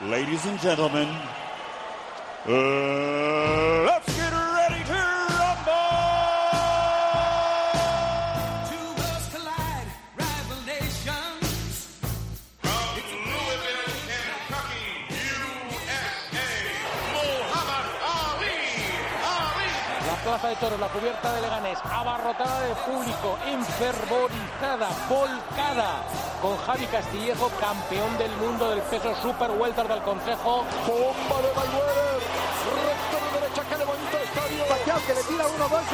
Ladies and gentlemen, let's get ready to rumble! Two worlds collide, rival nations. From Louisville, Kentucky, USA, Muhammad Ali. La plaza de toros, la cubierta de Leganés, abarrotada de público, enfervorizada, volcada, con Javi Castillejo, campeón del mundo del peso super welter del Consejo. Bomba de Mayweather, recto de derecha que levanta el estadio. Pacquiao que le tira uno, dos.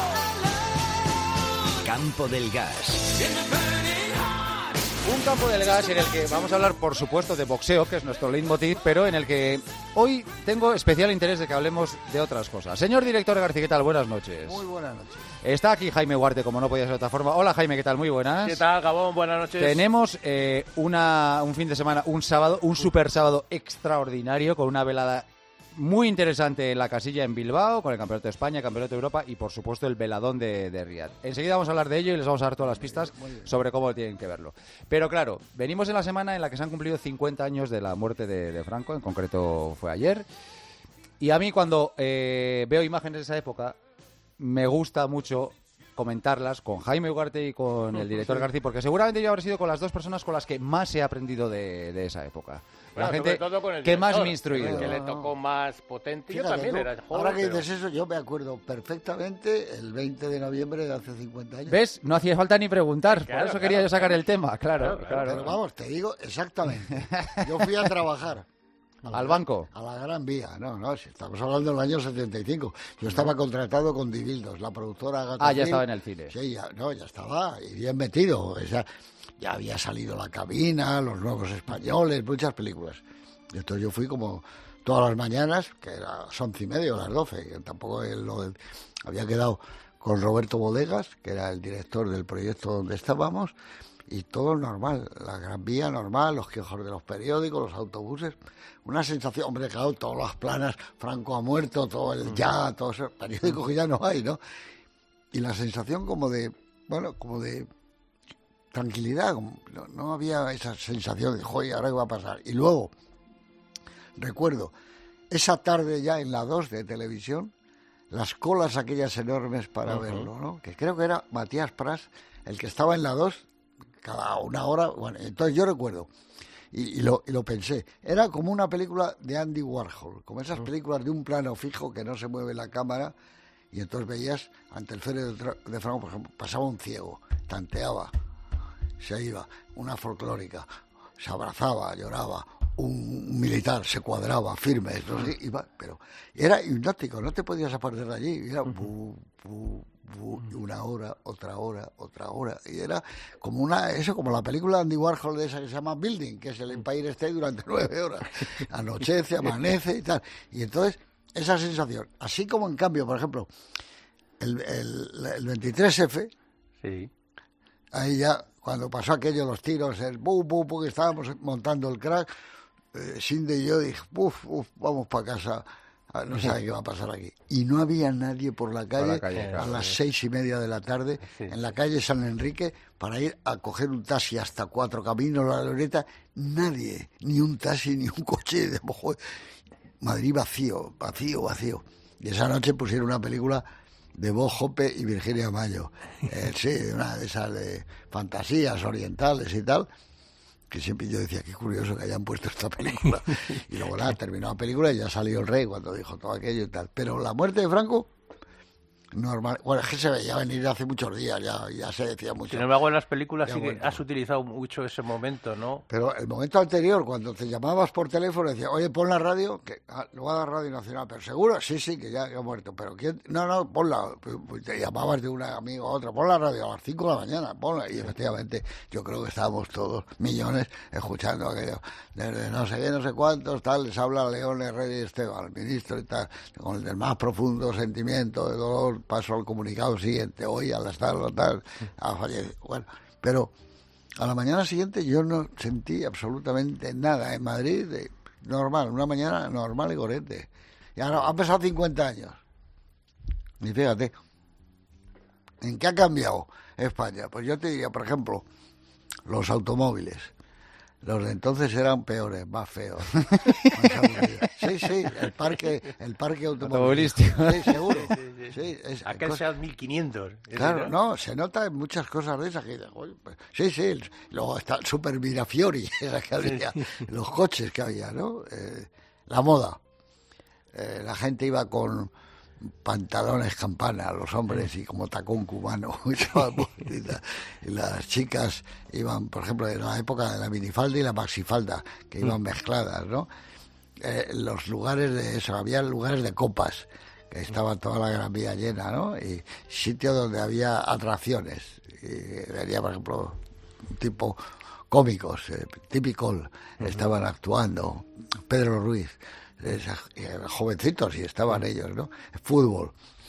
Campo del Gas. Un campo del gas en el que vamos a hablar, por supuesto, de boxeo, que es nuestro leitmotiv, pero en el que hoy tengo especial interés de que hablemos de otras cosas. Señor director García, ¿qué tal? Buenas noches. Muy buenas noches. Está aquí Jaime Huarte, como no podía ser de otra forma. Hola, Jaime, ¿qué tal? Muy buenas. ¿Qué tal, Gabón? Buenas noches. Tenemos un fin de semana, un sábado, un super sábado extraordinario, con una velada muy interesante en la casilla en Bilbao, con el Campeonato de España, el Campeonato de Europa y, por supuesto, el veladón de Riad. Enseguida vamos a hablar de ello y les vamos a dar todas las pistas sobre cómo tienen que verlo. Pero claro, venimos en la semana en la que se han cumplido 50 años de la muerte de Franco, en concreto fue ayer. Y a mí cuando veo imágenes de esa época, me gusta mucho comentarlas con Jaime Ugarte y con el director García, porque seguramente yo habré sido con las dos personas con las que más he aprendido de esa época. La gente que más me ha instruido. Que le tocó más potente. Yo Fíjate, también era joven. ahora que pero... dices eso, yo me acuerdo perfectamente el 20 de noviembre de hace 50 años. ¿Ves? No hacía falta ni preguntar, Claro, por eso quería yo sacar el tema, claro. Pero vamos, te digo exactamente. Yo fui a trabajar. Al banco. A la Gran Vía. No, si estamos hablando del año 75. Yo estaba contratado con Divildos, la productora Agatha Ya Film. estaba en el cine. Sí, ya estaba y bien metido. O sea, ya había salido La Cabina, Los Nuevos Españoles, muchas películas. Y entonces yo fui como todas las mañanas, que era a las 11:30 o las 12, que tampoco había quedado con Roberto Bodegas, que era el director del proyecto donde estábamos, y todo normal, la Gran Vía normal, los quejos de los periódicos, los autobuses, una sensación, hombre, claro, todas las planas, Franco ha muerto, todo el ya, todos esos periódicos que ya no hay, ¿no? Y la sensación como de tranquilidad, no había esa sensación de, joder, ¿ahora qué va a pasar? Y luego, recuerdo, esa tarde ya en la 2 de televisión, las colas aquellas enormes para verlo, ¿no? Que creo que era Matías Prats, el que estaba en la 2, cada una hora. Bueno, entonces yo recuerdo, y lo pensé, era como una película de Andy Warhol, como esas películas de un plano fijo que no se mueve la cámara, y entonces veías, ante el féretro de Franco, por ejemplo, pasaba un ciego, tanteaba, se iba, una folclórica, se abrazaba, lloraba, un militar se cuadraba firme, entonces iba, pero era hipnótico, no te podías apartar de allí, era una hora, otra hora, y era como como la película de Andy Warhol de esa que se llama Building, que es el Empire State durante 9 horas, anochece, amanece y tal, y entonces esa sensación, así como en cambio, por ejemplo, el 23F, sí. Ahí ya, cuando pasó aquello, los tiros, el que estábamos montando el crack, Sinde y yo dije, vamos para casa, no sabe qué va a pasar aquí. Y no había nadie por la calle, a las 6:30 de la tarde, en la calle San Enrique, para ir a coger un taxi hasta Cuatro Caminos, la Glorieta, nadie, ni un taxi, ni un coche, Madrid vacío. Y esa noche pusieron una película de Bob Hope y Virginia Mayo, una de esas de fantasías orientales y tal, que siempre yo decía, qué curioso que hayan puesto esta película. Y luego terminó la película y ya salió el rey cuando dijo todo aquello y tal. Pero la muerte de Franco, normal. Bueno, es que se veía venir hace muchos días, ya se decía mucho. Sin embargo, en las películas sí que has utilizado mucho ese momento, ¿no? Pero el momento anterior, cuando te llamabas por teléfono, decía, oye, pon la radio, que lo va a dar Radio Nacional, pero seguro, sí, que ya ha muerto, pero ¿quién? No, ponla, pues te llamabas de un amigo a otro, pon la radio a las 5 de la mañana, ponla, y efectivamente, yo creo que estábamos todos, millones, escuchando aquello, desde no sé qué, no sé cuántos, tal, les habla León Herrera y Esteban, el ministro y tal, con el más profundo sentimiento de dolor, paso al comunicado siguiente, hoy a las tal, ha fallecido. Bueno, pero a la mañana siguiente yo no sentí absolutamente nada en Madrid, normal, una mañana normal y corriente. Y ahora han pasado 50 años. Y fíjate, ¿en qué ha cambiado España? Pues yo te diría, por ejemplo, los automóviles, Los de entonces eran peores, más feos. Más aburridos. Sí, el parque automovilístico. Sí, seguro. Sí, Aquel Seat 1500. Claro, no, se nota en muchas cosas de esas. Sí, luego está el Super Mirafiori, que había, los coches que había, ¿no? La moda. La gente iba con pantalones campana, los hombres, y como tacón cubano. Y las chicas iban, por ejemplo, en la época de la minifalda y la maxifalda, que iban mezcladas, ¿no? Los lugares de eso, había lugares de copas, que estaba toda la Gran Vía llena, ¿no? Y sitios donde había atracciones. Y venía, por ejemplo, un tipo cómicos, Typical, estaban actuando, Pedro Ruiz, jovencitos, y estaban ellos, ¿no? Fútbol,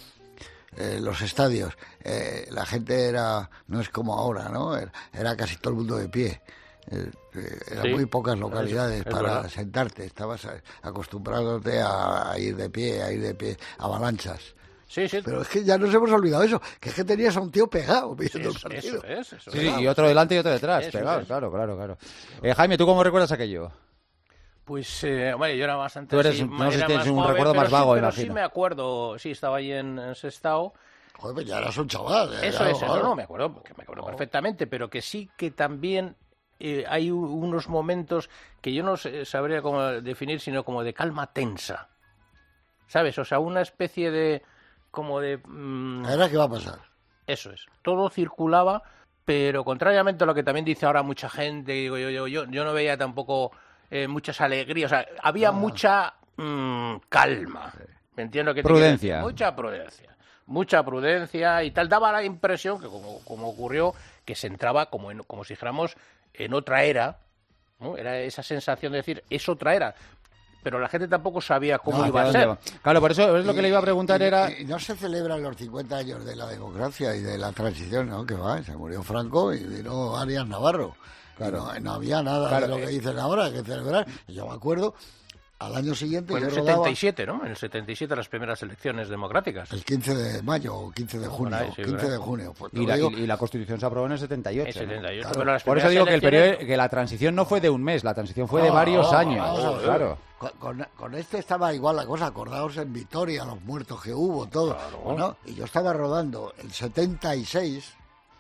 los estadios, la gente no es como ahora, ¿no? Era casi todo el mundo de pie. Eran muy pocas localidades para sentarte, estabas acostumbrándote a ir de pie, avalanchas. Sí. Pero es que ya nos hemos olvidado eso, que es que tenías a un tío pegado viendo el partido. Eso Sí, y otro delante y otro detrás, Eso pegados, es. claro. Jaime, ¿tú cómo recuerdas aquello? Pues, bueno, yo era bastante... Tú eres, así, no sé si era tienes más un joven, recuerdo pero más vago, pero imagino. sí me acuerdo, sí, estaba ahí en Sestao. Joder, pues ya eras un chaval. Eso, claro. no, me acuerdo perfectamente, pero que sí que también hay unos momentos que yo no sabría cómo definir, sino como de calma tensa, ¿sabes? O sea, una especie de... como de... Ahora, ¿qué va a pasar? Eso es, todo circulaba, pero contrariamente a lo que también dice ahora mucha gente, digo yo no veía tampoco muchas alegrías, o sea, había mucha calma, ¿me entiendo? Prudencia. Mucha prudencia y tal. Daba la impresión que como ocurrió, que se entraba como si dijéramos en otra era, ¿no? Era esa sensación de decir, es otra era. Pero la gente tampoco sabía cómo iba a ser. Claro, por eso es lo que le iba a preguntar era... Y no se celebran los 50 años de la democracia y de la transición, ¿no? Que va, se murió Franco y vino Arias Navarro. Claro. No había nada de lo que dicen ahora que celebrar. Y yo me acuerdo, al año siguiente... Pues en yo el rodaba 77, ¿no? En el 77 las primeras elecciones democráticas. el 15 de mayo o 15 de junio. Bueno, sí, 15 de junio. Pues, Y la Constitución se aprobó en el 78. El 78, ¿no? claro. Pero las Por eso primeras digo que elecciones- que la transición no fue de un mes, la transición fue de varios años. Claro. Con este estaba igual la cosa, acordaos en Vitoria, los muertos que hubo, todo. Claro. ¿No? Y yo estaba rodando el 76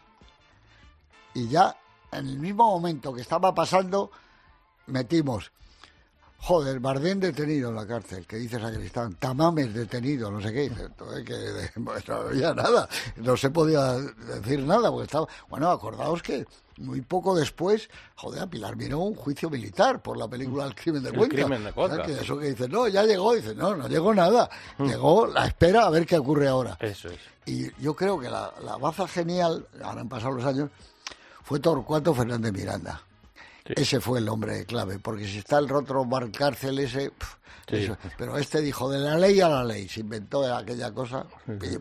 y ya en el mismo momento que estaba pasando metimos, joder, Bardén detenido en la cárcel, que dice Sacristán, Tamames detenido, no sé qué, entonces que pues, no había nada, no se podía decir nada, porque estaba, bueno, acordaos que muy poco después, joder, a Pilar Miró un juicio militar por la película El crimen de El Cuenca. crimen de Cuenca. ¿Sabes? Que eso que dice, no, ya llegó, dice, no llegó nada, llegó la espera a ver qué ocurre ahora. Eso es. Y yo creo que la baza genial, ahora han pasado los años, fue Torcuato Fernández Miranda. Sí. Ese fue el hombre clave, porque si está el otro Barcárcel ese, Sí. eso. Pero este dijo de la ley a la ley, se inventó aquella cosa, y,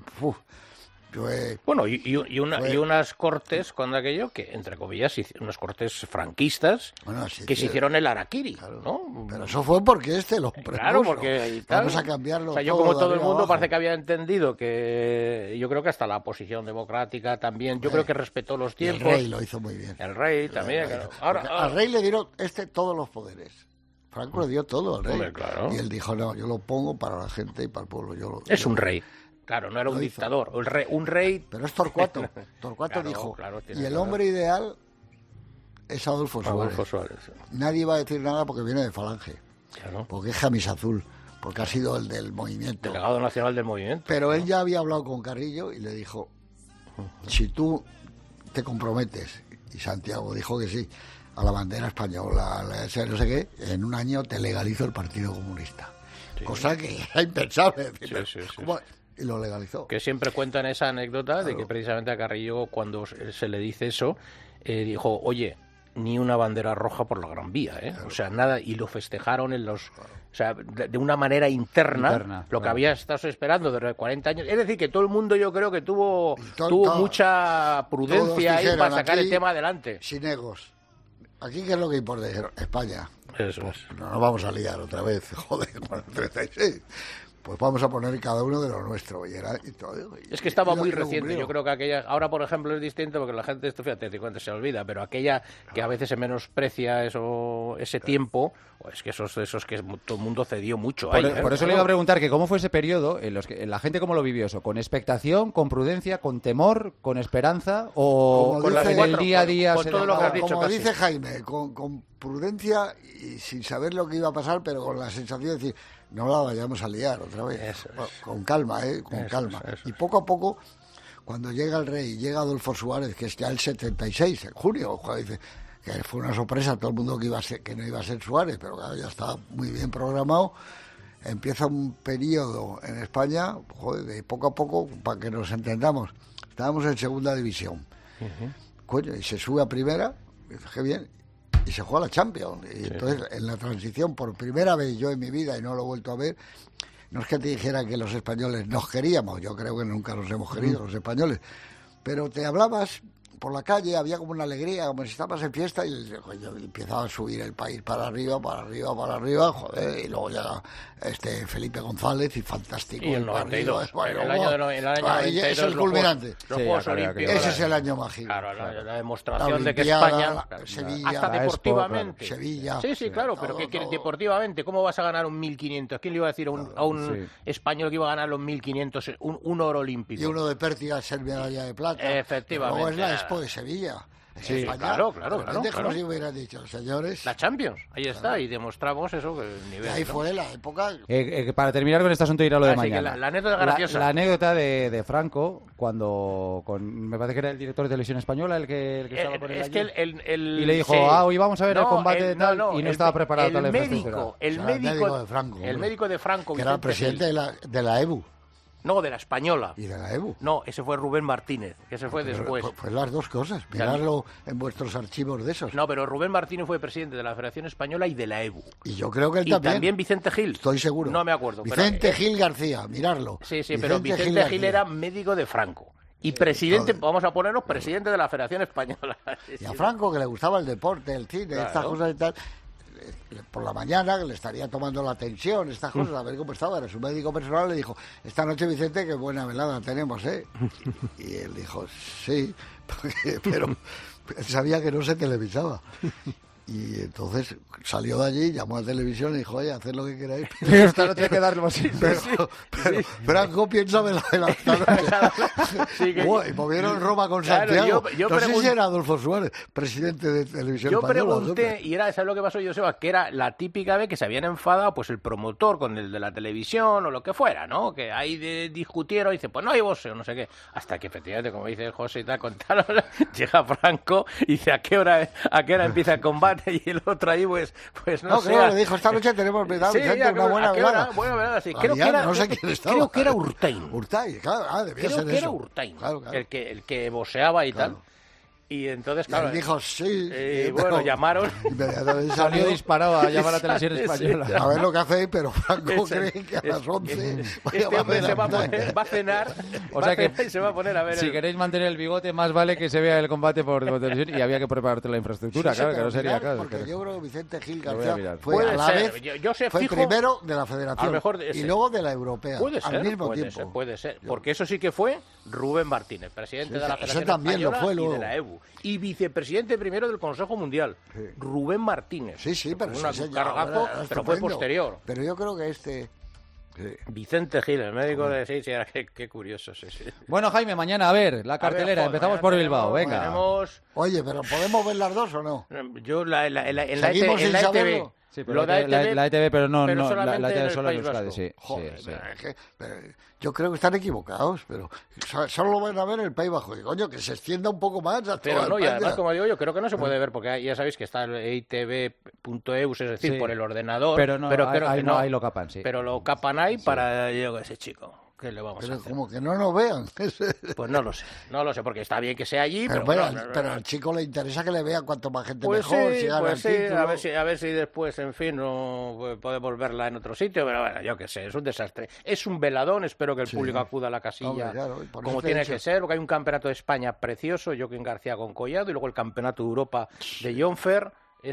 Bueno, y unas cortes cuando aquello que, entre comillas, unas cortes franquistas Bueno, sí, que se sí. hicieron el Araquiri, Claro. ¿no? Pero eso fue porque este lo propuso. Claro, porque y tal. Vamos a cambiarlo. O sea, yo como todo el arriba mundo abajo. parece que había entendido que yo creo que hasta la oposición democrática también, yo creo que respetó los Y el tiempos. rey lo hizo muy bien. El rey también. El rey. Claro. Porque al rey le dieron todos los poderes. Franco le dio todo al rey. Hombre, claro. Y él dijo, no, yo lo pongo para la gente y para el pueblo. Es un rey. Claro, no era un Lo hizo. dictador. Un rey. Pero es Torcuato. Torcuato Claro, dijo, claro, tiene y el razón. hombre ideal es Adolfo Suárez. Adolfo Suárez. Nadie va a decir nada porque viene de Falange. Claro. Porque es Jamis Azul. Porque ha sido el del movimiento. Delegado nacional del movimiento. Pero él ya había hablado con Carrillo y le dijo, si te comprometes, y Santiago dijo que sí, a la bandera española, a no sé qué, en un año te legalizo el Partido Comunista. Sí. Cosa que era impensable. Sí. ¿Cómo? Y lo legalizó. Que siempre cuentan esa anécdota de que precisamente a Carrillo, cuando se le dice eso, dijo, oye, ni una bandera roja por la Gran Vía, ¿eh? O sea, nada, y lo festejaron en los... O sea, de una manera interna lo que había estado esperando desde 40 años. Es decir, que todo el mundo yo creo que tuvo mucha prudencia ahí para sacar el tema adelante. Sin egos. Aquí, ¿qué es lo que importa? España. Eso es. No nos vamos a liar otra vez, joder, con el 36. pues vamos a poner cada uno de lo nuestro. Y todo, es que estaba muy lo reciente. cumplió. Yo creo que aquella, ahora por ejemplo es distinto porque la gente, esto fíjate, cuando se olvida, pero aquella que a veces se menosprecia ese tiempo, es que esos que todo el mundo cedió mucho ahí. Por eso le iba a preguntar que cómo fue ese periodo, en los que la gente cómo lo vivió eso, con expectación, con prudencia, con temor, con esperanza o Como en dice- el día a día. con se todo lo que dejaba- has dicho. Como casi. dice Jaime, con prudencia y sin saber lo que iba a pasar, pero con la sensación de decir, no la vayamos a liar otra vez. Eso es. Bueno, con calma, con Eso calma. es, eso Y poco a poco, cuando llega el rey, llega Adolfo Suárez, que es ya el 76, en junio, dice que fue una sorpresa a todo el mundo que no iba a ser Suárez, pero claro, ya estaba muy bien programado. Empieza un periodo en España, de poco a poco, para que nos entendamos. Estábamos en segunda división. Coño, y se sube a primera, y dice, qué bien, y se juega la Champions. Y entonces, en la transición, por primera vez yo en mi vida, y no lo he vuelto a ver, no es que te dijera que los españoles nos queríamos, yo creo que nunca nos hemos querido, los españoles, pero te hablabas por la calle, había como una alegría, como si estabas en fiesta, y coño, empezaba a subir el país para arriba, joder, y luego ya Felipe González, y fantástico. Y el para 92, arriba, bueno, el año ahí 92, es el culminante. Los Sí, Juegos ya, claro, Olímpicos. Ese es el año mágico. Claro, la La demostración de que Olimpiada, España, Sevilla, hasta la Expo, deportivamente. claro, Sevilla. Sí, claro, pero todo, que todo. deportivamente, ¿cómo vas a ganar un 1500? ¿Quién le iba a decir a un Sí. español que iba a ganar los 1500, un oro olímpico? Y uno de Pértiga ser medalla de plata. Efectivamente. Luego es la Expo de Sevilla. Sí, claro. Como si hubieran dicho, señores. La Champions, ahí está, y demostramos eso, que el Y nivel. ahí ¿no? fue la época. Para terminar con este asunto, ir a lo de Así que mañana. la anécdota graciosa. La anécdota de Franco, cuando me parece que era el director de Televisión Española el que estaba por es allí. que y le dijo, sí. hoy vamos a ver el combate de tal, y no estaba preparado el toda la médico, infraestructura. el O sea, médico de Franco, el hombre. médico de Franco, Que era el Vicente presidente Gil. de la EBU. No, de la española. Y de la EBU. No, ese fue Rubén Martínez, que se fue después. Pues las dos cosas. Mirarlo en vuestros archivos de esos. No, pero Rubén Martínez fue presidente de la Federación Española y de la EBU. Y yo creo que él Y también. también Vicente Gil. Estoy seguro. No me acuerdo. pero, Vicente Gil García, mirarlo. Sí, pero Vicente Gil era médico de Franco. Y presidente, todo. vamos a ponernos presidente de la Federación Española. Y a Franco, que le gustaba el deporte, el cine, Claro. estas cosas y tal, por la mañana que le estaría tomando la tensión, estas cosas, a ver cómo estaba. Era su médico personal, le dijo, esta noche, Vicente, qué buena velada tenemos, ¿eh? Y él dijo, sí, pero él sabía que no se televisaba. Y entonces salió de allí, llamó a televisión y dijo, oye, haced lo que queráis. Pero esta noche hay que darle más. Pero Franco piensa de la esta noche. Sí, que- Buah, y movieron Roma con Claro, Santiago. yo no sé si pregunto- era Adolfo Suárez, presidente de Televisión Yo Española. pregunté, y era, ¿sabes lo que pasó, Joseba? Que era la típica vez que se habían enfadado pues el promotor con el de la televisión o lo que fuera, ¿no? Que ahí discutieron y dice, pues no hay boxeo, no sé qué. Hasta que efectivamente, como dice José y tal, contaron, llega Franco y dice, ¿a qué hora empieza el combate? Y el otro ahí, pues no, No, sé. creo que le dijo, esta noche tenemos Sí, Vicente, ¿a una buena qué hora? velada. Buena velada, sí. La Creo que liana, era, no sé quién estaba. creo que era Urtain. Urtain, claro, debía Creo ser que era eso. Urtain, Claro. el que boxeaba y Claro. tal. Y entonces, Y claro, él dijo, sí. bueno, pero llamaron. inmediatamente Salió disparado a llamar a Televisión Sí, Española. A ver lo que hacéis, pero Franco Ese- cree que a las 11 Este hombre se va a cenar, O va sea a que cenar y se va a poner a ver si el- queréis mantener el bigote, más vale que se vea el combate por televisión y había que prepararte la infraestructura, Sí, claro, que pero no sería mirar, caso. Porque yo creo que Vicente Gil Lo voy a García mirar. fue Puede a la ser, vez, yo sé fue fijo- primero de la a Federación lo mejor y ese. luego de la Europea, Puede ser, al mismo puede tiempo. ser, puede ser. Porque eso sí que fue Rubén Martínez, presidente Sí, de la ese Federación también lo Española fue y luego. de la EBU. Y vicepresidente primero del Consejo Mundial, Rubén Martínez. Sí, sí, Que pero fue ese un ya cargazo, era pero fue estupendo. posterior. Pero yo creo que sí. Vicente Gil, el médico de... Sí, era qué curioso, sí. Bueno, Jaime, mañana, a ver, la cartelera. A ver, Empezamos mañana por Bilbao, tenemos- venga. tenemos- Oye, pero ¿podemos ver las dos o no? Yo en la ¿Seguimos sin ETV. saberlo? Sí, pero Lo de la ETV, pero no, pero no solamente la en ETV el solo en País Euskadi, Vasco. sí. Joder, sí. pero es que- pero yo creo que están equivocados, pero solo lo van a ver en el País Bajo. Y coño, que se extienda un poco más a Pero toda no, y España. además, como digo yo, creo que no se puede ver, porque ya sabéis que está el itv.eus, es decir, Sí. por el ordenador. Pero no, creo ahí que no, ahí lo capan, sí. Pero lo capan ahí para, yo qué sé, chico, ¿qué le vamos a Pero hacer? como que no nos vean. Pues no lo sé, porque está bien que sea allí, Pero, pero, bueno, pero al chico le interesa que le vean cuanto más gente pues mejor, sí, si gana pues el sí, título. a ver si después, en fin, no pues, podemos verla en otro sitio, pero bueno, yo qué sé, es un desastre. Es un veladón, espero que el público acuda a la casilla Hombre, claro, y por como eso te he tiene dicho. que ser, porque hay un campeonato de España precioso, Joaquín García con Collado, y luego el campeonato de Europa de Jonfer, es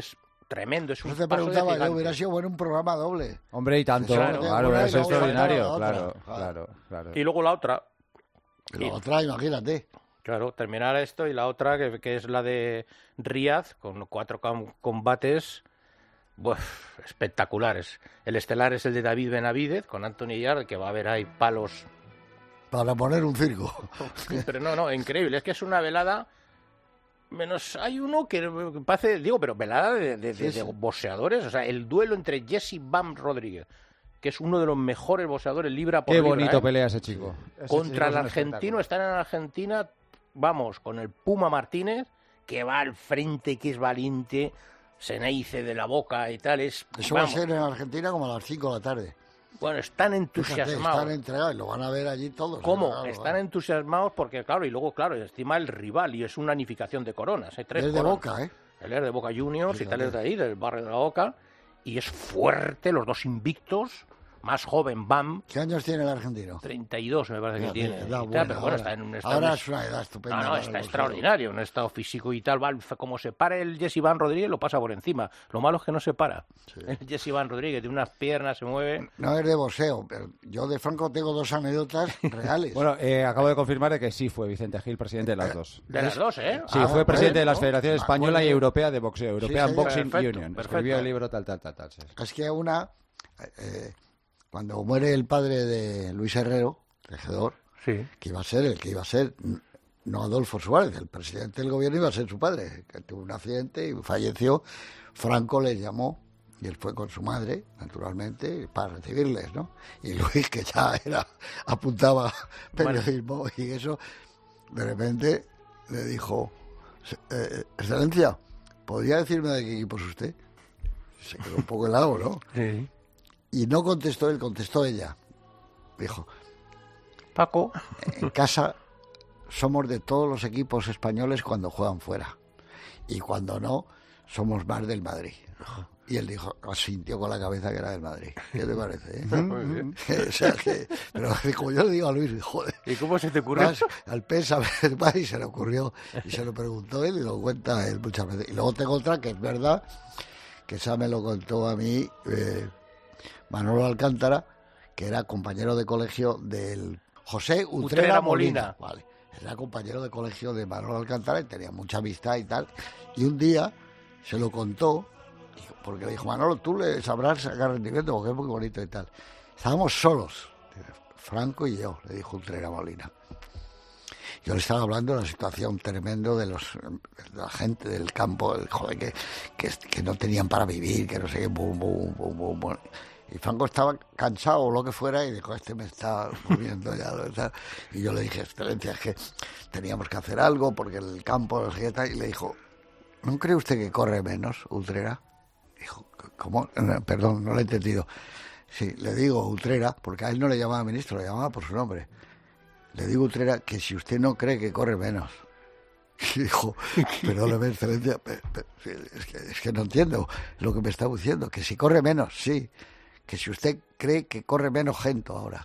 tremendo, es un Yo te paso de preguntaba, gigante. hubiera sido bueno un programa doble. Hombre, y tanto, Claro, claro, una y es luego extraordinario, la otra. claro. Y luego la otra, Y la otra, imagínate. claro, terminar esto y la otra, que es la de Riyadh, con 4 combates espectaculares. El estelar es el de David Benavidez, con Anthony Yarde, que va a haber ahí palos. Para poner un circo. Pero no, increíble, es que es una velada. Menos hay uno que parece, digo, pero velada de boxeadores. O sea, el duelo entre Jesse Bam Rodríguez, que es uno de los mejores boxeadores libra por Qué libra, bonito pelea ese chico. contra el es un argentino. espectáculo. Están en Argentina, vamos, con el Puma Martínez, que va al frente, que es valiente, se neice de la boca y tal. Eso Vamos, va a ser en Argentina como a las 5 de la tarde. bueno, están Fíjate, entusiasmados. están entregados y lo van a ver allí todos. ¿Cómo? Claro, Están claro. entusiasmados porque, claro, y luego, claro, encima el rival, y es una unificación de coronas. Hay 3 Es de coronas. Boca, ¿eh? Él es de Boca Juniors y Fíjate. tal, es de ahí, del barrio de la Boca. Y es fuerte, los dos invictos. Más joven, Bam, ¿Qué años tiene el argentino? 32 me parece que tiene. Edad y tal, buena, pero bueno, ahora. está en un estado... Ahora es una edad estupenda. No, para el está boxeo. extraordinario, un estado físico y tal. Va, como se para el Jesse Van Rodríguez, lo pasa por encima. Lo malo es que no se para. El Jesse Van Rodríguez tiene unas piernas, se mueve. No es de boxeo, pero yo de Franco tengo 2 anécdotas reales. Bueno, acabo de confirmar de que sí fue Vicente Gil presidente de las dos. De las dos, ¿eh? Sí, Ah, fue presidente de las ¿no? Federaciones Ah, Española bueno. y Europea de Boxeo, European sí, Boxing perfecto, Union. perfecto. Escribió el libro tal. Sí. Es que cuando muere el padre de Luis Herrero, tejedor, Sí. que iba a ser el que iba a ser, no Adolfo Suárez, el presidente del gobierno iba a ser su padre, que tuvo un accidente y falleció. Franco les llamó y él fue con su madre, naturalmente, para recibirles, ¿no? Y Luis, que ya apuntaba periodismo y eso, de repente le dijo, Excelencia, ¿podría decirme de qué equipo es usted? Se quedó un poco helado, ¿no? Sí. Y no contestó él, contestó ella. Dijo, Paco. en casa somos de todos los equipos españoles cuando juegan fuera. Y cuando no, somos más del Madrid. Y él dijo, asintió con la cabeza que era del Madrid. ¿Qué te parece? Muy bien. O sea, pero como yo le digo a Luis, joder, ¿Y cómo se te ocurrió? vas al PES a ver más y se le ocurrió. Y se lo preguntó él y lo cuenta él muchas veces. Y luego tengo otra que es verdad, que esa me lo contó a mí Manolo Alcántara, que era compañero de colegio del José Utrera Molina. Vale. Era compañero de colegio de Manolo Alcántara y tenía mucha amistad y tal. Y un día se lo contó, porque le dijo, Manolo, tú le sabrás sacar rendimiento porque es muy bonito y tal. Estábamos solos, Franco y yo, le dijo Utrera Molina. Yo le estaba hablando de la situación tremendo de la gente del campo, joder, que no tenían para vivir, que no sé qué, bum. Y Franco estaba cansado o lo que fuera y dijo, me está muriendo ya. ¿Verdad? Y yo le dije, Excelencia, es que teníamos que hacer algo porque el campo, no sé qué tal. Y le dijo, ¿no cree usted que corre menos, Utrera? Dijo, ¿cómo? Perdón, no lo he entendido. Sí, le digo Utrera, porque a él no le llamaba ministro, le llamaba por su nombre. Le digo Utrera que si usted no cree que corre menos. Y dijo, perdóneme, Excelencia, es que no entiendo lo que me está diciendo, que si corre menos, sí, que si usted cree que corre menos gente ahora.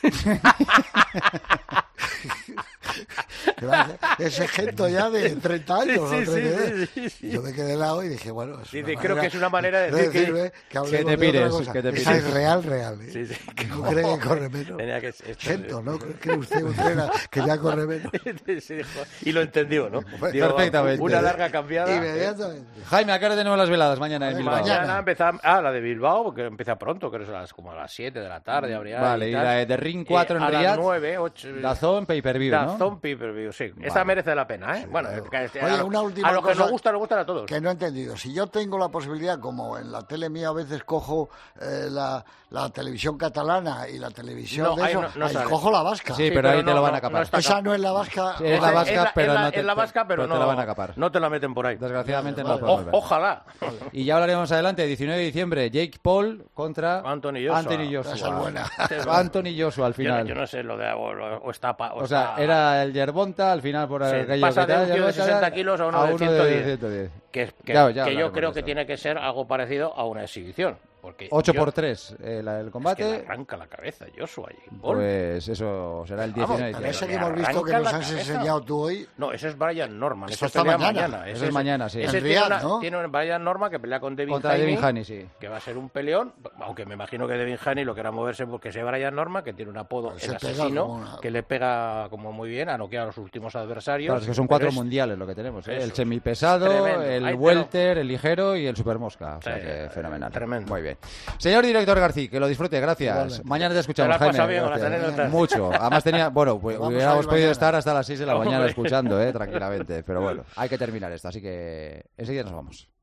Ese Gento ya de 30 años. Sí. Yo me quedé de lado y dije, bueno, Creo que es una manera de decir decirme que hablemos te de pires, otra cosa. que te Esa pires. es real. ¿eh? Sí. No cree que corre menos. Tenía que Gento, ¿no? ¿Cree usted, Utrera, que ya corre menos? Sí, dijo, y lo entendió, ¿no? Perfectamente. Una larga cambiada. Inmediatamente. Jaime, ¿a qué hora tenemos las veladas mañana en Bilbao? Mañana empezamos... la de Bilbao, porque empieza pronto, creo que es como a las 7 de la tarde. Habría Vale, y tal. la de Ring 4 en a Riyadh, las 9, 8... Dazón, pay-per-view, ¿no? Dazón Pay-Per-View, sí. Esta merece la pena, ¿eh? Bueno, Oye, una última a los que cosa nos gustan a todos. que no he entendido. Si yo tengo la posibilidad, como en la tele mía a veces cojo la televisión catalana y la televisión No, de ahí eso, no ahí sale. cojo la vasca. Sí, pero ahí te lo van a capar. está Esa no es la vasca. Sí, es la vasca, pero no te- es la vasca, pero te no la van a capar. No te la meten por ahí. Desgraciadamente no la podemos ver. Ojalá. Y ya hablaremos adelante, 19 de diciembre, Jake Paul contra Anthony Joshua. Esa es buena. Anthony Joshua al final. Yo no sé lo de... O está... O sea, era el Yerbonta, al final por Sí, aquello pasa que de tal, un tío de Yerbonta, 60 kilos a uno de 110. Que Ya yo hablaremos creo de que esto. tiene que ser algo parecido a una exhibición. Porque 8 por 3 el combate. Es que le arranca la cabeza Joshua. Pues eso será el 19 Pero de ese diciembre. que hemos visto que arranca nos la has cabeza. enseñado tú hoy. No, ese es Brian Norman. Eso Ese está pelea mañana. Ese es mañana, sí. Ese En Riyadh, tiene, ¿no? tiene un Brian Norman que pelea con Devin Contra Haney, Devin Haney, sí. que va a ser un peleón, aunque me imagino que Devin Haney lo querrá moverse porque ese Brian Norman, que tiene un apodo, Se el pega asesino, como una- que le pega como muy bien, ha noqueado a los últimos adversarios. Claro, es que son pero 4 es- mundiales lo que tenemos, ¿eh? Eso El es. semipesado, Tremendo. el Ahí, welter, el ligero y el supermosca. O sea Sí, que fenomenal. tremendo. Muy bien. Señor director García, que lo disfrute, gracias. Igualmente. Mañana te escuchamos, Te lo has pasado Jaime. bien con las Gracias. anécdotas. Mucho. Además tenía, bueno, pues Vamos a hubiéramos ir podido mañana. estar hasta las 6 de la mañana Hombre. escuchando, tranquilamente. Pero bueno, hay que terminar esto, así que enseguida nos vamos.